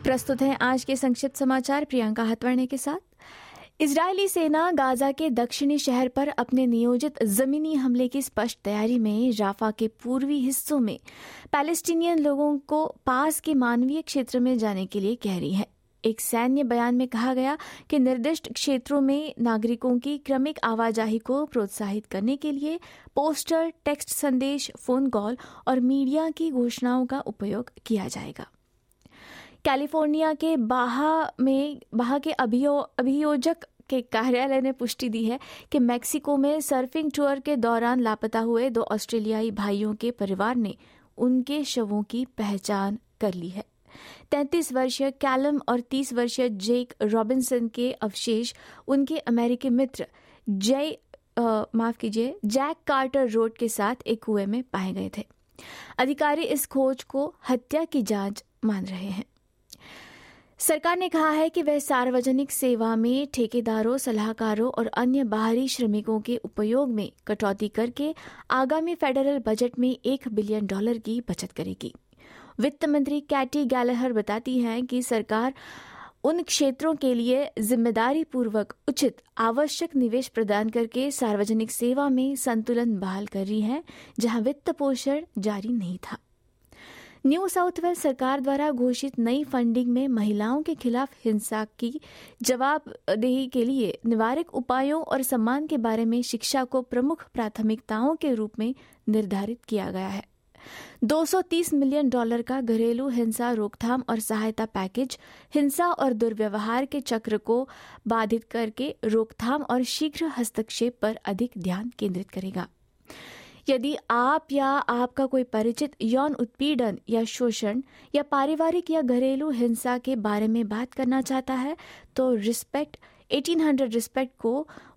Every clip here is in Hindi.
प्रस्तुत हैं आज के संक्षिप्त समाचार प्रियंका हतवर्णे के साथ। इजरायली सेना गाजा के दक्षिणी शहर पर अपने नियोजित जमीनी हमले की स्पष्ट तैयारी में राफा के पूर्वी हिस्सों में पैलेस्टीनियन लोगों को पास के मानवीय क्षेत्र में जाने के लिए कह रही है। एक सैन्य बयान में कहा गया कि निर्दिष्ट क्षेत्रों में नागरिकों की क्रमिक आवाजाही को प्रोत्साहित करने के लिए पोस्टर, टेक्स्ट संदेश, फोन कॉल और मीडिया की घोषणाओं का उपयोग किया जाएगा। कैलिफोर्निया के बाहा के अभियोजक के कार्यालय ने पुष्टि दी है कि मेक्सिको में सर्फिंग टूर के दौरान लापता हुए 2 ऑस्ट्रेलियाई भाइयों के परिवार ने उनके शवों की पहचान कर ली है। 33 वर्षीय कैलम और 30 वर्षीय जेक रॉबिन्सन के अवशेष उनके अमेरिकी मित्र जैक कार्टर रोड के साथ एक कुएं में पाए गए थे। अधिकारी इस खोज को हत्या की जांच मान रहे हैं। सरकार ने कहा है कि वह सार्वजनिक सेवा में ठेकेदारों, सलाहकारों और अन्य बाहरी श्रमिकों के उपयोग में कटौती करके आगामी फेडरल बजट में $1 बिलियन की बचत करेगी। वित्त मंत्री कैटी गैलेहर बताती हैं कि सरकार उन क्षेत्रों के लिए जिम्मेदारी पूर्वक उचित आवश्यक निवेश प्रदान करके सार्वजनिक सेवा में संतुलन बहाल कर रही है, जहां वित्त पोषण जारी नहीं था। न्यू साउथ वेल्स सरकार द्वारा घोषित नई फंडिंग में महिलाओं के खिलाफ हिंसा की जवाबदेही के लिए निवारक उपायों और सम्मान के बारे में शिक्षा को प्रमुख प्राथमिकताओं के रूप में निर्धारित किया गया है। $230 मिलियन का घरेलू हिंसा रोकथाम और सहायता पैकेज हिंसा और दुर्व्यवहार के चक्र को बाधित करके रोकथाम और शीघ्र हस्तक्षेप पर अधिक ध्यान केंद्रित करेगा। यदि आप या आपका कोई परिचित यौन उत्पीड़न या शोषण या पारिवारिक या घरेलू हिंसा के बारे में बात करना चाहता है तो रिस्पेक्ट 1800 रिस्पेक्ट को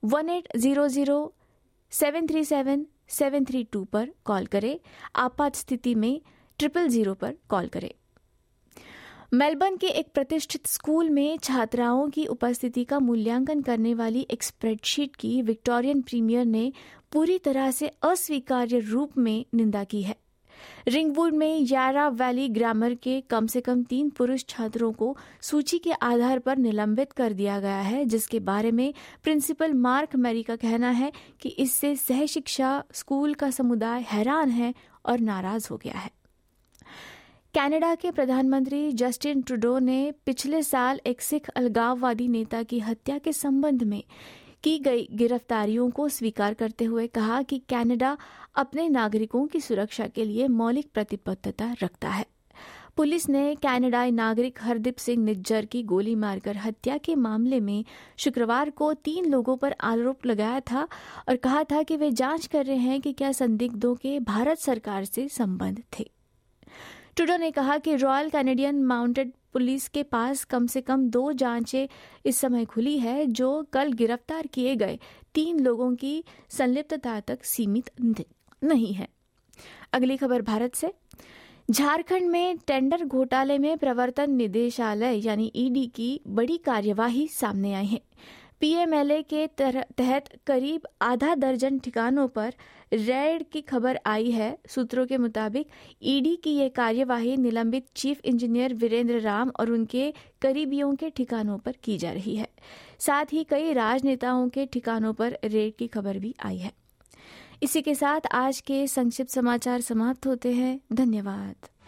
1800-737-732 पर कॉल करें। आपात स्थिति में 000 पर कॉल करें। मेलबर्न के एक प्रतिष्ठित स्कूल में छात्राओं की उपस्थिति का मूल्यांकन करने वाली एक स्प्रेडशीट की विक्टोरियन प्रीमियर ने पूरी तरह से अस्वीकार्य रूप में निंदा की है। रिंगवुड में यारा वैली ग्रामर के कम से कम 3 पुरुष छात्रों को सूची के आधार पर निलंबित कर दिया गया है, जिसके बारे में प्रिंसिपल मार्क मैरी का कहना है कि इससे सहशिक्षा स्कूल का समुदाय हैरान है और नाराज हो गया है। कनाडा के प्रधानमंत्री जस्टिन ट्रूडो ने पिछले साल एक सिख अलगाववादी नेता की हत्या के संबंध में की गई गिरफ्तारियों को स्वीकार करते हुए कहा कि कनाडा अपने नागरिकों की सुरक्षा के लिए मौलिक प्रतिबद्धता रखता है। पुलिस ने कनाडाई नागरिक हरदीप सिंह निज्जर की गोली मारकर हत्या के मामले में शुक्रवार को 3 लोगों पर आरोप लगाया था और कहा था कि वे जांच कर रहे हैं कि क्या संदिग्धों के भारत सरकार से संबंध थे। ट्रूडो ने कहा कि रॉयल कैनेडियन माउंटेड पुलिस के पास कम से कम 2 जांचें इस समय खुली है, जो कल गिरफ्तार किए गए 3 लोगों की संलिप्तता तक सीमित नहीं है। अगली खबर भारत से। झारखंड में टेंडर घोटाले में प्रवर्तन निदेशालय यानी ईडी की बड़ी कार्यवाही सामने आई है। पीएमएलए के तहत करीब आधा दर्जन ठिकानों पर रेड की खबर आई है। सूत्रों के मुताबिक ईडी की यह कार्यवाही निलंबित चीफ इंजीनियर वीरेंद्र राम और उनके करीबियों के ठिकानों पर की जा रही है। साथ ही कई राजनेताओं के ठिकानों पर रेड की खबर भी आई है। इसी के साथ आज के संक्षिप्त समाचार समाप्त होते हैं। धन्यवाद।